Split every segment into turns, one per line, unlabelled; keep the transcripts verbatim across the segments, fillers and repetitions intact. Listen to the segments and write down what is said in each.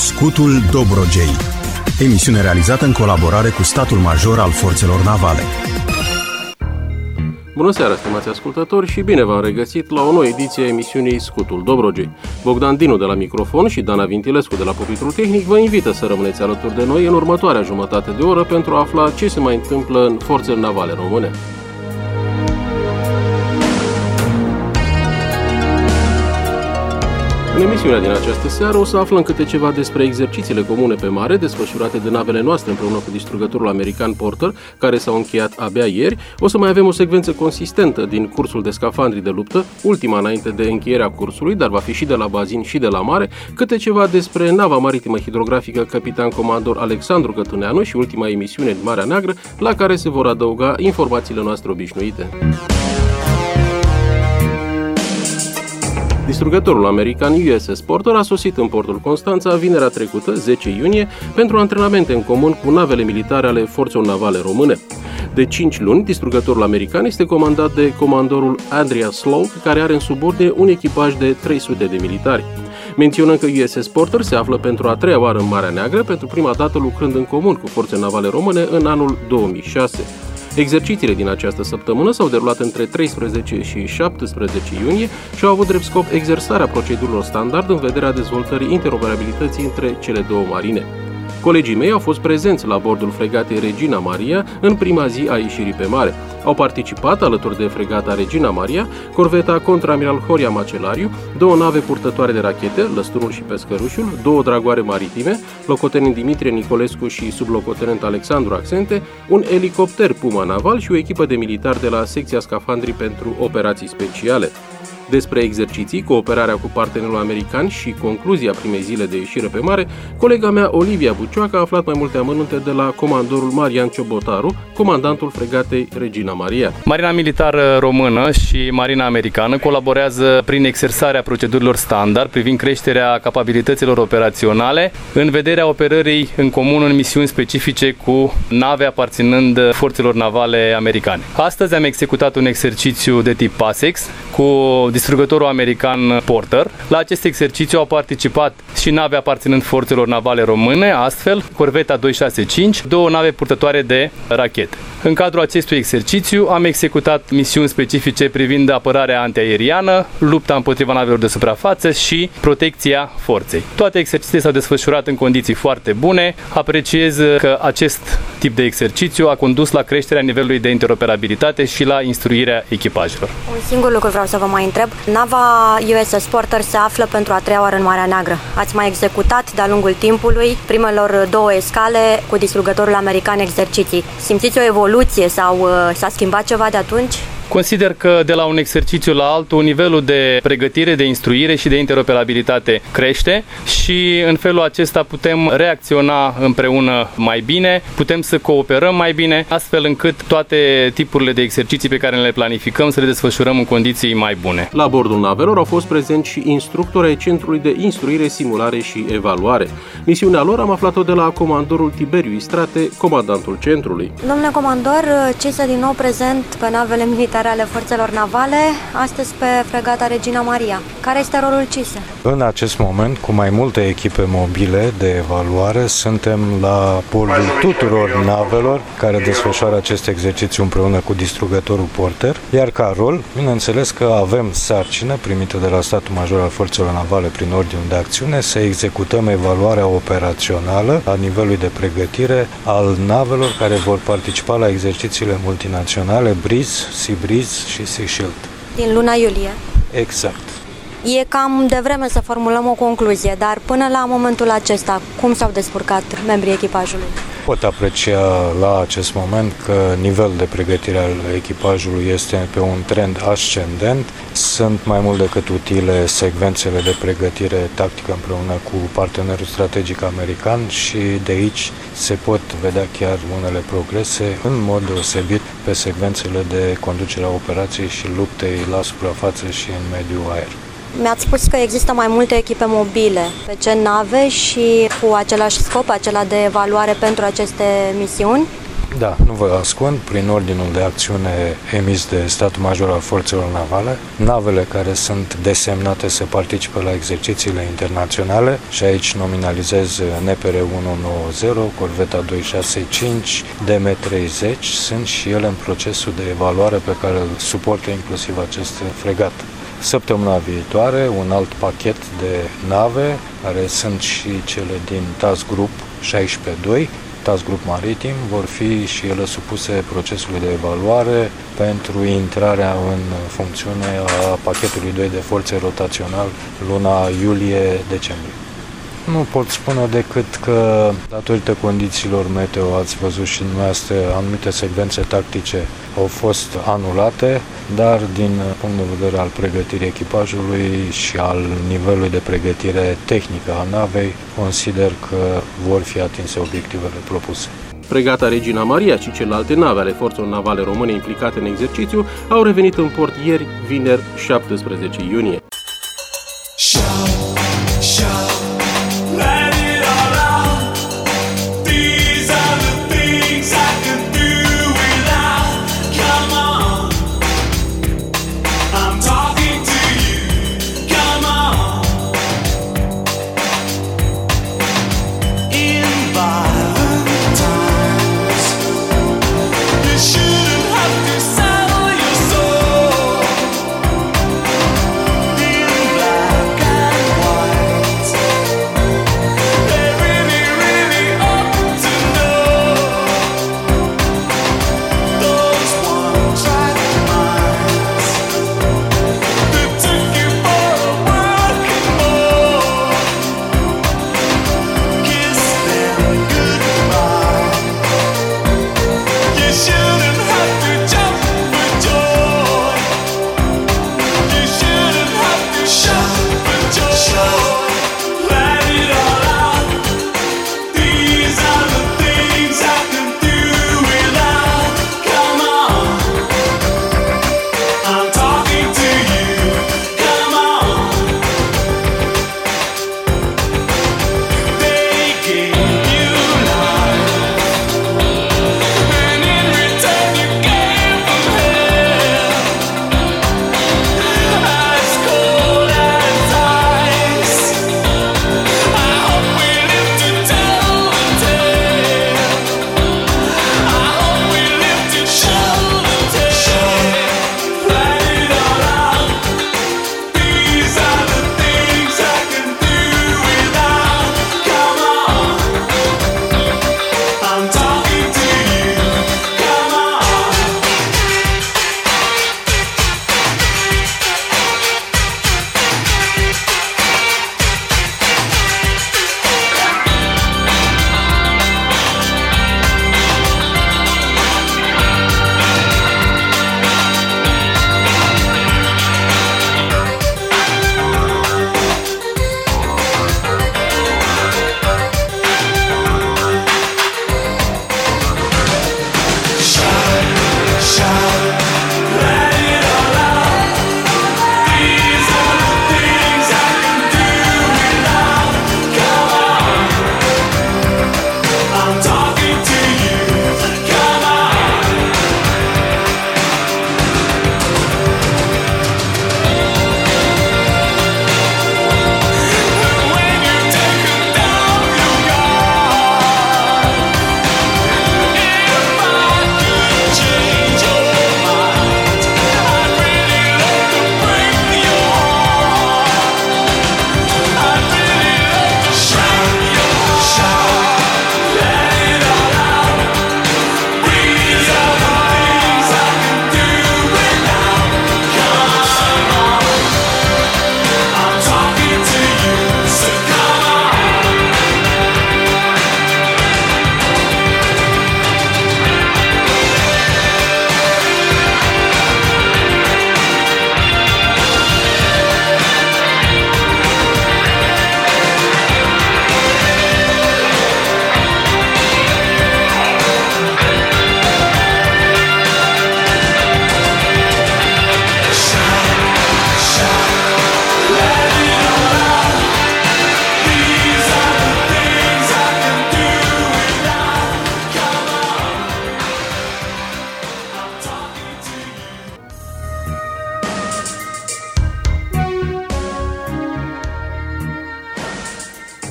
Scutul Dobrogei. Emisiune realizată în colaborare cu statul major al forțelor navale.
Bună seara, stimați ascultători, și bine v-am regăsit la o nouă ediție a emisiunii Scutul Dobrogei. Bogdan Dinu de la microfon și Dana Vintilescu de la pupitrul tehnic vă invită să rămâneți alături de noi în următoarea jumătate de oră pentru a afla ce se mai întâmplă în forțele navale române. În emisiunea din această seară o să aflăm câte ceva despre exercițiile comune pe mare desfășurate de navele noastre împreună cu distrugătorul american Porter, care s-au încheiat abia ieri. O să mai avem o secvență consistentă din cursul de scafandri de luptă, ultima înainte de încheierea cursului, dar va fi și de la bazin și de la mare, câte ceva despre nava maritimă hidrografică Capitan Comandor Alexandru Cătuneanu și ultima emisiune din Marea Neagră, la care se vor adăuga informațiile noastre obișnuite. Distrugătorul american U S S Porter a sosit în portul Constanța vinerea trecută, zece iunie, pentru antrenamente în comun cu navele militare ale forțelor navale române. De cinci luni, distrugătorul american este comandat de comandorul Andreas Sloak, care are în subordine un echipaj de trei sute de militari. Menționăm că U S S Porter se află pentru a treia oară în Marea Neagră, pentru prima dată lucrând în comun cu forțele navale române în anul două mii șase. Exercițiile din această săptămână s-au derulat între treisprezece și șaptesprezece iunie și au avut drept scop exersarea procedurilor standard în vederea dezvoltării interoperabilității între cele două marine. Colegii mei au fost prezenți la bordul fregatei Regina Maria în prima zi a ieșirii pe mare. Au participat, alături de fregata Regina Maria, corveta contraamiral Horia Macelariu, două nave purtătoare de rachete, Lăsturul și Pescărușul, două dragoare maritime, locotenent Dimitrie Nicolescu și sublocotenent Alexandru Accente, un elicopter Puma naval și o echipă de militari de la secția scafandrii pentru operații speciale. Despre exerciții, cooperarea cu partenerul american și concluzia primei zile de ieșire pe mare, colega mea Olivia Bucioacă a aflat mai multe amănunte de la comandorul Marian Ciobotaru, comandantul fregatei Regina Maria.
Marina militară română și Marina americană colaborează prin exersarea procedurilor standard privind creșterea capabilităților operaționale în vederea operării în comun în misiuni specifice cu nave aparținând forțelor navale americane. Astăzi am executat un exercițiu de tip PASEX cu distrugătorul american Porter. La acest exercițiu au participat și nave aparținând forțelor navale române, astfel corveta doi șase cinci, două nave purtătoare de rachete. În cadrul acestui exercițiu am executat misiuni specifice privind apărarea antiaeriană, lupta împotriva navelor de suprafață și protecția forței. Toate exercițiile s-au desfășurat în condiții foarte bune. Apreciez că acest tip de exercițiu a condus la creșterea nivelului de interoperabilitate și la instruirea echipajelor.
Un singur lucru vreau să vă mai întreb. Nava U S S Porter se află pentru a treia oară în Marea Neagră. Ați mai executat de-a lungul timpului primelor două escale cu distrugătorul american exerciții. Simțiți o evoluție sau uh, s-a schimbat ceva de atunci?
Consider că de la un exercițiu la altul nivelul de pregătire, de instruire și de interoperabilitate crește și în felul acesta putem reacționa împreună mai bine, putem să cooperăm mai bine, astfel încât toate tipurile de exerciții pe care le planificăm să le desfășurăm în condiții mai bune.
La bordul navelor au fost prezenți și instructori ai Centrului de Instruire, Simulare și Evaluare. Misiunea lor am aflat-o de la comandorul Tiberiu Istrate, comandantul centrului.
Domnule comandor, ce este din nou prezent pe navele militare ale forțelor navale, astăzi pe fregata Regina Maria. Care este rolul C I S E?
În acest moment, cu mai multe echipe mobile de evaluare, suntem la bordul tuturor navelor care desfășoară acest exercițiu împreună cu distrugătorul Porter, iar ca rol, bineînțeles că avem sarcină primită de la statul major al forțelor navale prin ordinul de acțiune să executăm evaluarea operațională a nivelului de pregătire al navelor care vor participa la exercițiile multinaționale Breeze, Sea Breeze și Sea Shield.
Din luna iulie?
Exact.
E cam de vreme să formulăm o concluzie, dar până la momentul acesta, cum s-au descurcat membrii echipajului?
Pot aprecia la acest moment că nivelul de pregătire al echipajului este pe un trend ascendent. Sunt mai mult decât utile secvențele de pregătire tactică împreună cu partenerul strategic american și de aici se pot vedea chiar unele progrese, în mod deosebit pe secvențele de conducere a operației și luptei la suprafață și în mediul aer.
Mi-ați spus că există mai multe echipe mobile pe ce nave și cu același scop, acela de evaluare pentru aceste misiuni?
Da, nu vă ascund, prin ordinul de acțiune emis de Statul Major al Forțelor Navale, navele care sunt desemnate să participe la exercițiile internaționale, și aici nominalizez N P R unu nouăzeci, Corveta doi șase cinci, D M treizeci, sunt și ele în procesul de evaluare pe care îl suportă inclusiv acest fregat. Săptămâna viitoare, un alt pachet de nave, care sunt și cele din Task Group șaisprezece doi, Task Group Maritim, vor fi și ele supuse procesului de evaluare pentru intrarea în funcțiune a pachetului doi de forțe rotațional luna iulie-decembrie. Nu pot spune decât că, datorită condițiilor meteo, ați văzut și dumneavoastră, anumite secvențe tactice au fost anulate, dar din punct de vedere al pregătirii echipajului și al nivelului de pregătire tehnică a navei, consider că vor fi atinse obiectivele propuse.
Fregata Regina Maria și celelalte nave ale forțelor navale române implicate în exercițiu au revenit în port ieri, vineri, șaptesprezece iunie.
Shouldn't have to sell your soul.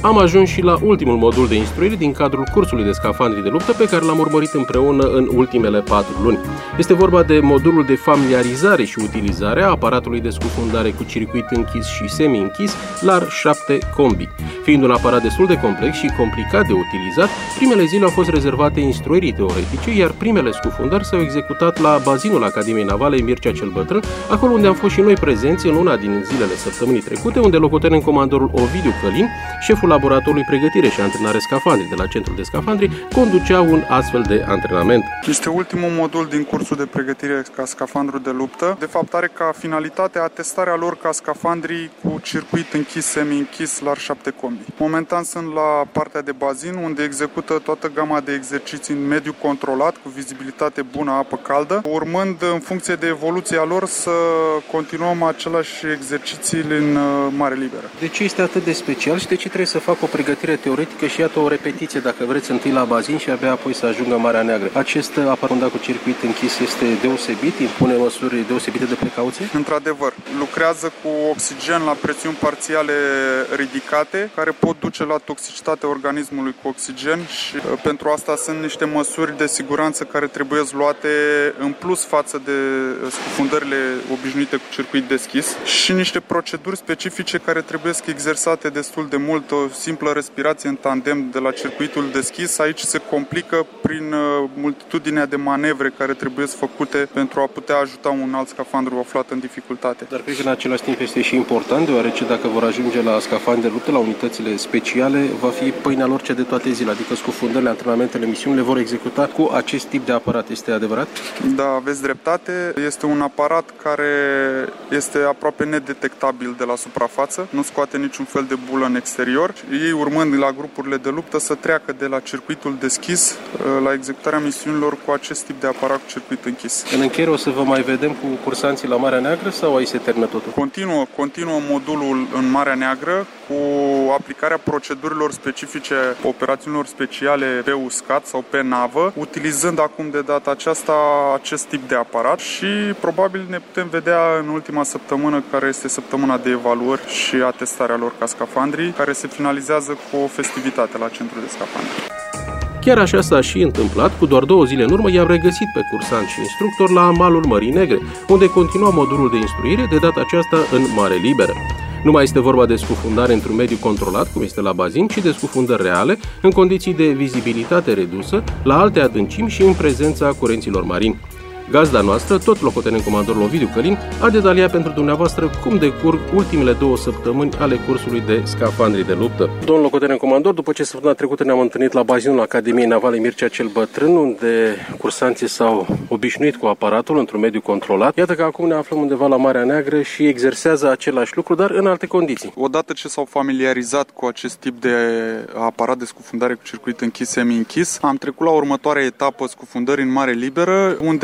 am ajuns și la ultimul modul de instruire din cadrul cursului de scafandri de luptă pe care l-am urmărit împreună în ultimele patru luni. Este vorba de modulul de familiarizare și utilizare a aparatului de scufundare cu circuit închis și semi-închis L A R șapte Combi. Fiind un aparat destul de complex și complicat de utilizat, primele zile au fost rezervate instruirii teoretice, iar primele scufundări s-au executat la bazinul Academiei Navale Mircea cel Bătrân, acolo unde am fost și noi prezenți în una din zilele săptămânii trecute, unde locotenent comandorul Ovidiu Călin, șeful laboratorului pregătire și antrenare scafandri de la Centrul de Scafandri, conducea un astfel de antrenament.
Este ultimul modul din cursul de pregătire ca scafandru de luptă. De fapt are ca finalitate atestarea lor ca scafandri cu circuit închis, semi-închis L A R șapte Combi. Momentan sunt la partea de bazin, unde execută toată gama de exerciții în mediu controlat, cu vizibilitate bună, apă caldă, urmând în funcție de evoluția lor să continuăm aceleași exerciții în mare liberă.
De ce este atât de special și de ce trebuie să fac o pregătire teoretică și iată o repetiție, dacă vreți, întâi la bazin și abia apoi să ajungă în Marea Neagră? Acest aparat cu circuit închis este deosebit, impune măsuri deosebite de precauție?
Într-adevăr, lucrează cu oxigen la presiuni parțiale ridicate, care pot duce la toxicitatea organismului cu oxigen și pentru asta sunt niște măsuri de siguranță care trebuie luate în plus față de scufundările obișnuite cu circuit deschis și niște proceduri specifice care trebuie exersate destul de mult. O simplă respirație în tandem de la circuitul deschis aici se complică prin multitudinea de manevre care trebuie făcute pentru a putea ajuta un alt scafandru aflat în dificultate.
Dar cred că în același timp este și important, deoarece dacă vor ajunge la scafandri de luptă, la unitățile speciale, va fi pâinea lor cea de toate zile, adică scufundările, antrenamentele, misiunile vor executa cu acest tip de aparat. Este adevărat?
Da, aveți dreptate. Este un aparat care este aproape nedetectabil de la suprafață, nu scoate niciun fel de bulă în exterior. Ei, urmând la grupurile de luptă, să treacă de la circuitul deschis la executarea misiunilor cu acest tip de aparat cu circuit închis.
În încheiere o să vă mai vedem cu cursanții la Marea Neagră sau aici se termină totul?
Continuă, continuă modulul în Marea Neagră cu aplicarea procedurilor specifice operațiunilor speciale pe uscat sau pe navă, utilizând acum de data aceasta acest tip de aparat și probabil ne putem vedea în ultima săptămână, care este săptămâna de evaluări și atestarea lor ca scafandri, care se finalizează cu o festivitate la Centrul de Scafandri.
Chiar așa s-a și întâmplat, cu doar două zile în urmă i-am regăsit pe cursanți și instructori la malul Mării Negre, unde continua modulul de instruire, de data aceasta în mare liberă. Nu mai este vorba de scufundare într-un mediu controlat, cum este la bazin, ci de scufundări reale, în condiții de vizibilitate redusă, la alte adâncimi și în prezența curenților marini. Gazda noastră, tot locotenent comandorul Ovidiu Călin, a detaliat pentru dumneavoastră cum decurg ultimele două săptămâni ale cursului de scafandri de luptă. Domnul locotenent comandor, după ce săptămâna trecută ne-am întâlnit la bazinul Academiei Navale Mircea cel Bătrân, unde cursanții s-au obișnuit cu aparatul într-un mediu controlat, iată că acum ne aflăm undeva la Marea Neagră și exersează același lucru, dar în alte condiții.
Odată ce s-au familiarizat cu acest tip de aparat de scufundare cu circuit închis, semi-închis, am trecut la următoarea etapă, scufundări în mare liberă, unde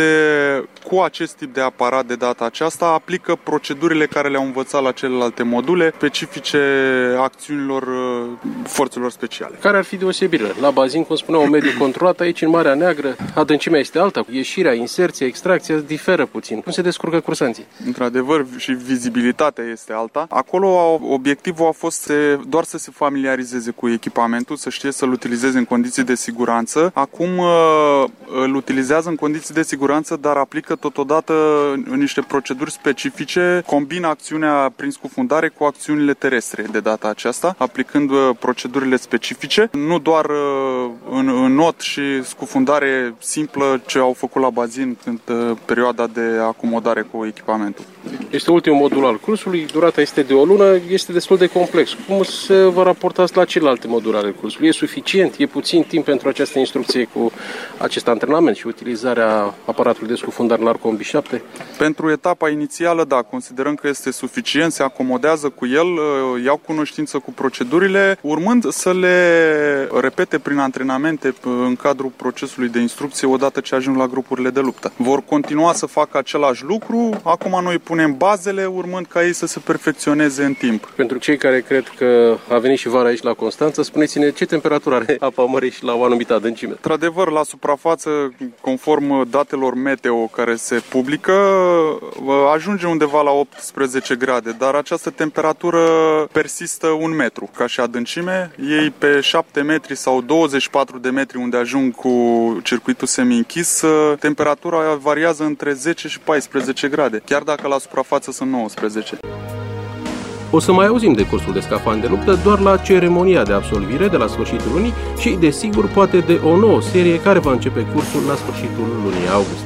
cu acest tip de aparat de data aceasta aplică procedurile care le-au învățat la celelalte module, specifice acțiunilor forțelor speciale.
Care ar fi deosebirile? La bazin, cum spuneam, un mediu controlat, aici în Marea Neagră, adâncimea este alta, ieșirea, inserția, extracția diferă puțin. Cum se descurcă cursanții?
Într-adevăr, și vizibilitatea este alta. Acolo obiectivul a fost doar să se familiarizeze cu echipamentul, să știe să-l utilizeze în condiții de siguranță. Acum îl utilizează în condiții de siguranță, dar aplică totodată niște proceduri specifice, combină acțiunea prin scufundare cu acțiunile terestre de data aceasta, aplicând procedurile specifice, nu doar în, în not și scufundare simplă ce au făcut la bazin în perioada de acomodare cu echipamentul.
Este ultimul modul al cursului, durata este de o lună, este destul de complex. Cum se vă raportați la celelalte moduri ale cursului? E suficient? E puțin timp pentru această instrucție cu acest antrenament și utilizarea aparatului de scufundare L A R Combi șapte?
Pentru etapa inițială, da, considerăm că este suficient, se acomodează cu el, iau cunoștință cu procedurile, urmând să le repete prin antrenamente în cadrul procesului de instrucție odată ce ajung la grupurile de luptă. Vor continua să facă același lucru, acum noi punem bazele, urmând ca ei să se perfecționeze în timp.
Pentru cei care cred că a venit și vara aici la Constanța, spuneți-ne ce temperatură are apa mării și la o anumită adâncime.
Într-adevăr, la suprafață, conform datelor medii meteo care se publică ajunge undeva la optsprezece grade, dar această temperatură persistă un metru ca și adâncime. Ei pe șapte metri sau douăzeci și patru de metri unde ajung cu circuitul semi-închis, temperatura variază între zece și paisprezece grade, chiar dacă la suprafață sunt nouăsprezece.
O să mai auzim de cursul de scafandri de luptă doar la ceremonia de absolvire de la sfârșitul lunii și, desigur, poate de o nouă serie care va începe cursul la sfârșitul lunii august.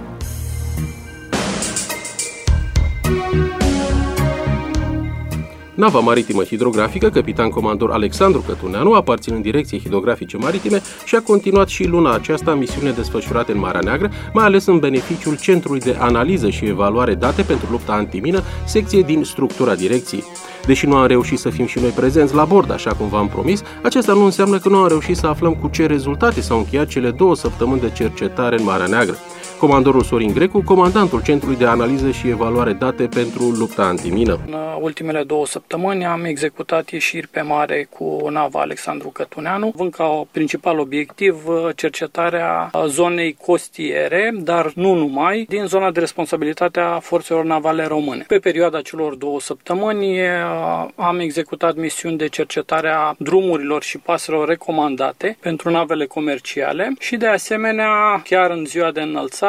Nava maritimă hidrografică, capitan comandor Alexandru Cătuneanu, aparținând Direcției Hidrografice Maritime, și a continuat și luna aceasta misiune desfășurate în Marea Neagră, mai ales în beneficiul Centrului de Analiză și Evaluare Date pentru Lupta Antimină, secție din structura direcției. Deși nu am reușit să fim și noi prezenți la bord, așa cum v-am promis, acesta nu înseamnă că nu am reușit să aflăm cu ce rezultate s-au încheiat cele două săptămâni de cercetare în Marea Neagră. Comandorul Sorin Grecu, comandantul Centrului de Analiză și Evaluare Date pentru Lupta Antimină.
În ultimele două săptămâni am executat ieșiri pe mare cu nava Alexandru Cătuneanu, având ca principal obiectiv cercetarea zonei costiere, dar nu numai, din zona de responsabilitate a forțelor navale române. Pe perioada celor două săptămâni am executat misiuni de cercetare a drumurilor și paselor recomandate pentru navele comerciale și, de asemenea, chiar în ziua de înălțare,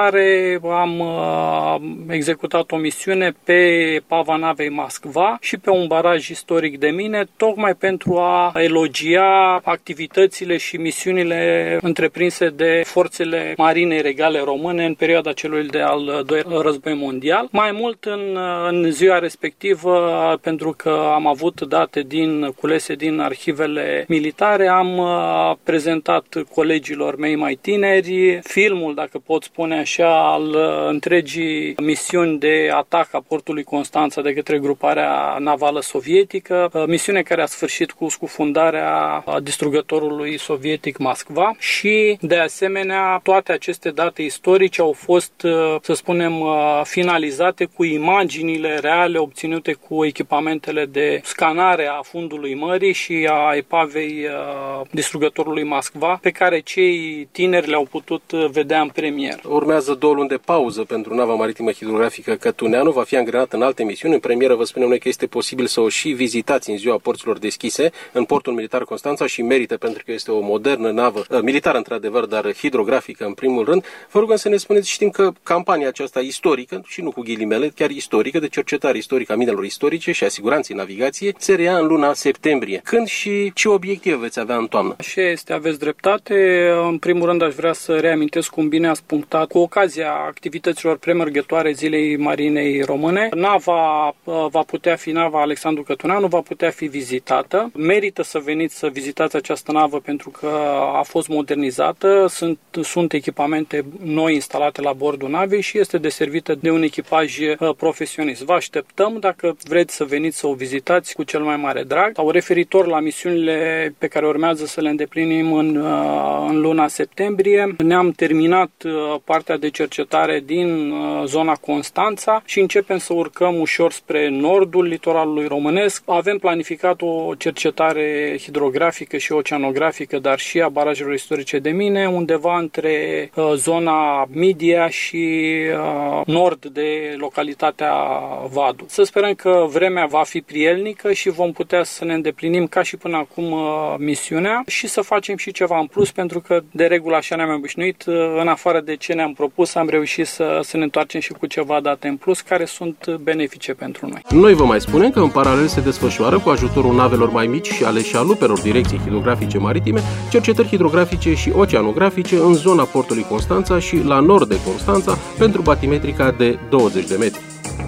am uh, executat o misiune pe pava navei Moskva și pe un baraj istoric de mine, tocmai pentru a elogia activitățile și misiunile întreprinse de forțele marinei regale române în perioada celui de-al doilea război mondial. Mai mult, în, în ziua respectivă, pentru că am avut date din culese din arhivele militare, am uh, prezentat colegilor mei mai tineri filmul, dacă pot spune așa, al întregii misiuni de atac a portului Constanța de către gruparea navală sovietică, misiune care a sfârșit cu scufundarea distrugătorului sovietic Moskva și, de asemenea, toate aceste date istorice au fost, să spunem, finalizate cu imaginile reale obținute cu echipamentele de scanare a fundului mării și a epavei distrugătorului Moskva, pe care cei tineri le-au putut vedea în premieră.
Urmează două luni de pauză pentru nava maritimă hidrografică Cătuneanu, va fi angrenată în alte misiuni. În premieră vă spunem noi că este posibil să o și vizitați în ziua porților deschise în portul militar Constanța și merită, pentru că este o modernă navă, militară într-adevăr, dar hidrografică în primul rând. Vă rugăm să ne spuneți, știm că campania aceasta istorică, și nu cu ghilimele, chiar istorică, de cercetare istorică a minelor istorice și a siguranței navigației, se reia în luna septembrie. Când și ce obiective veți avea în toamnă?
Așa este, aveți dreptate. În primul rând aș vrea să reamintesc cum bine ați punctat, cu ocazia activităților premergătoare Zilei Marinei Române, nava va putea fi, nava Alexandru Cătuneanu va putea fi vizitată. Merită să veniți să vizitați această navă pentru că a fost modernizată, sunt, sunt echipamente noi instalate la bordul navei și este deservită de un echipaj profesionist. Vă așteptăm dacă vreți să veniți să o vizitați cu cel mai mare drag. Sau referitor la misiunile pe care urmează să le îndeplinim în, în luna septembrie, ne-am terminat partea de cercetare din zona Constanța și începem să urcăm ușor spre nordul litoralului românesc. Avem planificat o cercetare hidrografică și oceanografică, dar și a barajelor istorice de mine, undeva între zona Midia și nord de localitatea Vadu. Să sperăm că vremea va fi prielnică și vom putea să ne îndeplinim ca și până acum misiunea și să facem și ceva în plus, pentru că de regulă așa ne-am obișnuit, în afară de ce ne-am propus, am reușit să, să ne întoarcem și cu ceva date în plus care sunt benefice pentru noi.
Noi vă mai spunem că în paralel se desfășoară, cu ajutorul navelor mai mici și ale șalupelor Direcției Hidrografice Maritime, cercetări hidrografice și oceanografice în zona portului Constanța și la nord de Constanța pentru batimetrica de douăzeci de metri.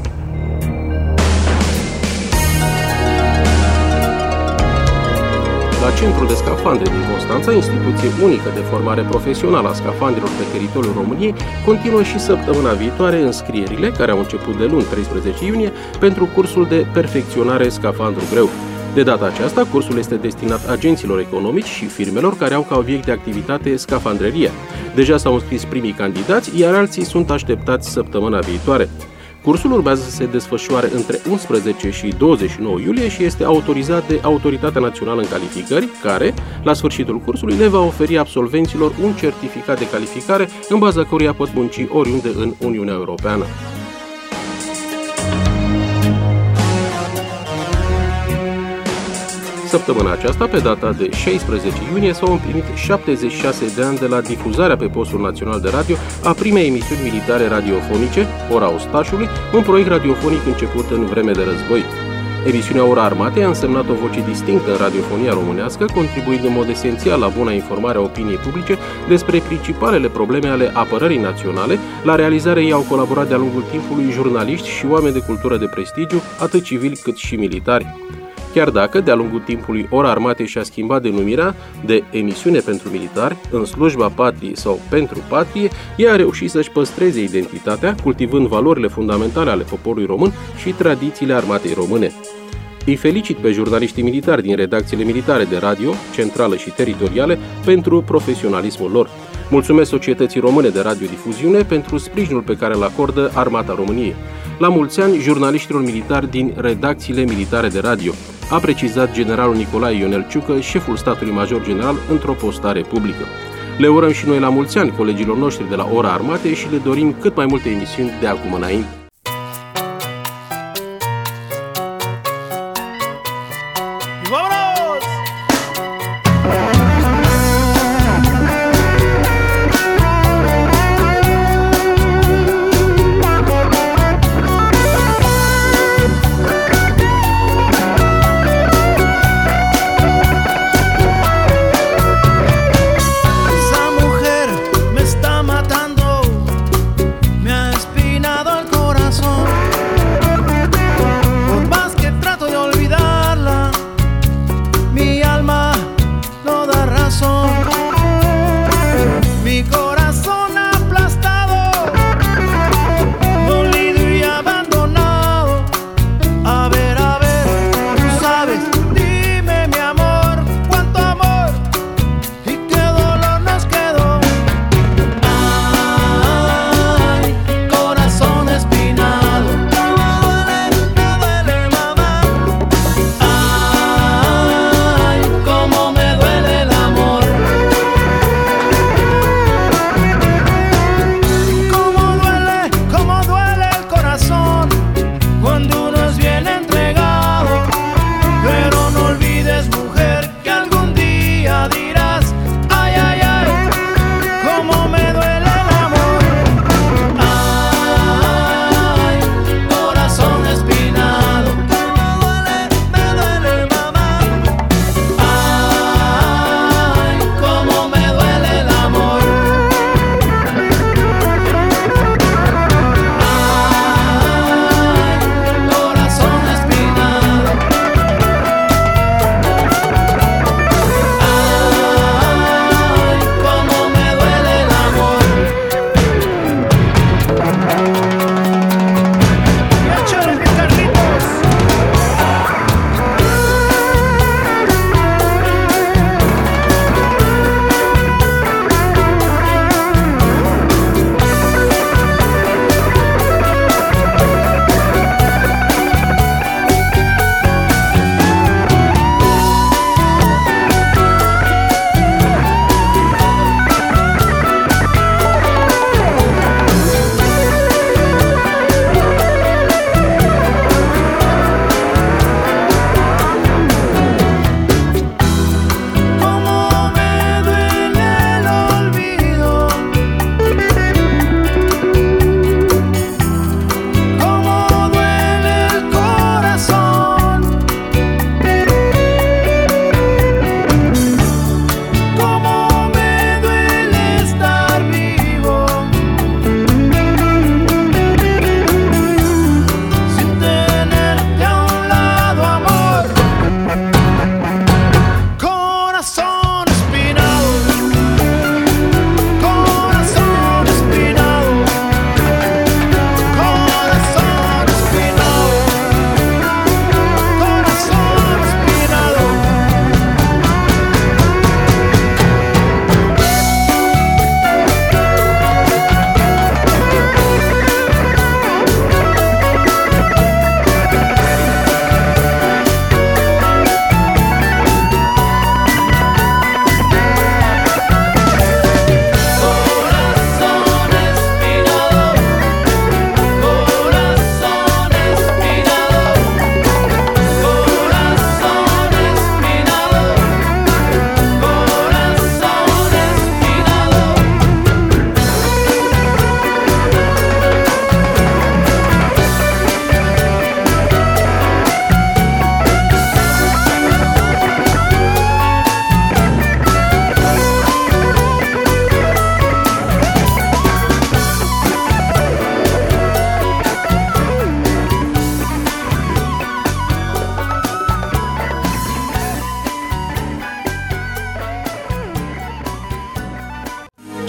La Centrul de Scafandre din Constanța, instituție unică de formare profesională a scafandrilor pe teritoriul României, continuă și săptămâna viitoare înscrierile, care au început de luni treisprezece iunie, pentru cursul de perfecționare scafandru greu. De data aceasta, cursul este destinat agenților economici și firmelor care au ca obiect de activitate scafandreria. Deja s-au înscris primii candidați, iar alții sunt așteptați săptămâna viitoare. Cursul urmează să se desfășoare între unsprezece și douăzeci și nouă iulie și este autorizat de Autoritatea Națională în Calificări, care, la sfârșitul cursului, le va oferi absolvenților un certificat de calificare în baza căruia pot munci oriunde în Uniunea Europeană. Săptămâna aceasta, pe data de șaisprezece iunie, s-au împlinit șaptezeci și șase de ani de la difuzarea pe postul național de radio a primei emisiuni militare radiofonice, Ora Ostașului, un proiect radiofonic început în vreme de război. Emisiunea Ora Armatei a însemnat o voce distinctă în radiofonia românească, contribuind în mod esențial la buna informare a opiniei publice despre principalele probleme ale apărării naționale. La realizarea ei au colaborat de-a lungul timpului jurnaliști și oameni de cultură de prestigiu, atât civili cât și militari. Chiar dacă, de-a lungul timpului, Ora Armatei și-a schimbat denumirea de emisiune pentru militari, în slujba patriei sau pentru patrie, ea a reușit să-și păstreze identitatea, cultivând valorile fundamentale ale poporului român și tradițiile armatei române. Îi felicit pe jurnaliștii militari din redacțiile militare de radio, centrală și teritoriale, pentru profesionalismul lor. Mulțumesc Societății Române de Radiodifuziune pentru sprijinul pe care îl acordă Armata României. La mulți ani jurnaliștilor militari din redacțiile militare de radio, a precizat generalul Nicolae Ionel Ciucă, șeful statului major general, într-o postare publică. Le urăm și noi la mulți ani colegilor noștri de la Ora Armatei și le dorim cât mai multe emisiuni de acum înainte.
Me ha espinado el corazón.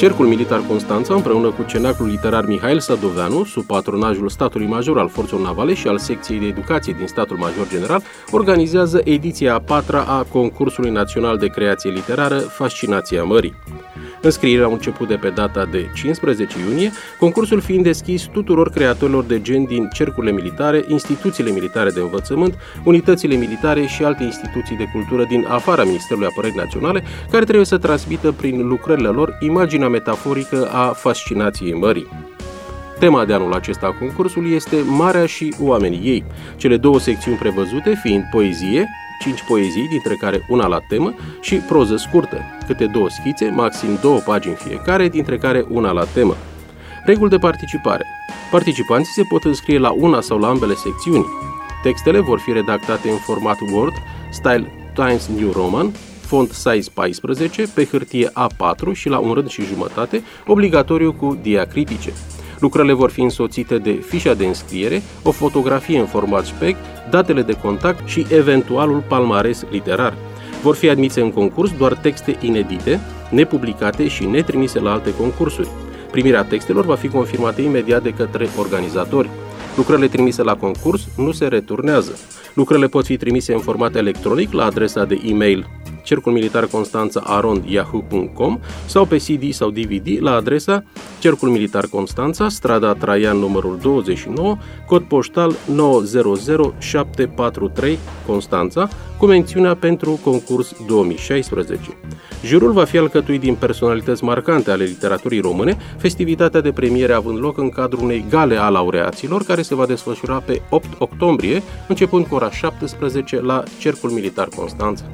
Cercul Militar Constanța, împreună cu Cenaclul Literar Mihail Sadoveanu, sub patronajul statului major al Forțelor Navale și al secției de educație din statul major general, organizează ediția a patra a Concursului Național de Creație Literară Fascinația Mării. Înscrierea a început de pe data de cincisprezece iunie, concursul fiind deschis tuturor creatorilor de gen din cercurile militare, instituțiile militare de învățământ, unitățile militare și alte instituții de cultură din afara Ministerului Apărării Naționale, care trebuie să transmită prin lucrările lor imaginea metaforică a fascinației mării. Tema de anul acesta a concursului este Marea și oamenii ei, cele două secțiuni prevăzute fiind poezie, cinci poezii, dintre care una la temă, și proză scurtă, câte două schițe, maxim două pagini fiecare, dintre care una la temă. Reguli de participare. Participanții se pot înscrie la una sau la ambele secțiuni. Textele vor fi redactate în format Word, style Times New Roman, font size paisprezece, pe hârtie A patru și la un rând și jumătate, obligatoriu cu diacritice. Lucrările vor fi însoțite de fișa de înscriere, o fotografie în format JPEG, datele de contact și eventualul palmares literar. Vor fi admise în concurs doar texte inedite, nepublicate și netrimise la alte concursuri. Primirea textelor va fi confirmată imediat de către organizatori. Lucrările trimise la concurs nu se returnează. Lucrările pot fi trimise în format electronic la adresa de e-mail cercul militar constanța arond yahoo punct com sau pe C D sau D V D la adresa Cercul Militar Constanța, strada Traian numărul douăzeci și nouă, cod poștal nouă zero zero șapte patru trei Constanța, cu mențiunea pentru concurs două mii șaisprezece. Jurul va fi alcătuit din personalități marcante ale literaturii române, festivitatea de premiere având loc în cadrul unei gale a laureaților, care se va desfășura pe opt octombrie, începând cu ora șaptesprezece la Cercul Militar Constanța.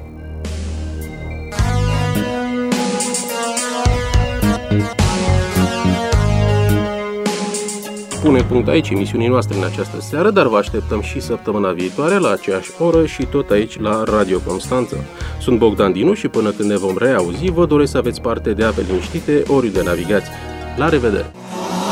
Punem punct aici emisiunii noastre în această seară, dar vă așteptăm și săptămâna viitoare la aceeași oră și tot aici la Radio Constanța. Sunt Bogdan Dinu și până când ne vom reauzi, vă doresc să aveți parte de ape liniștite oriunde navigați. La revedere!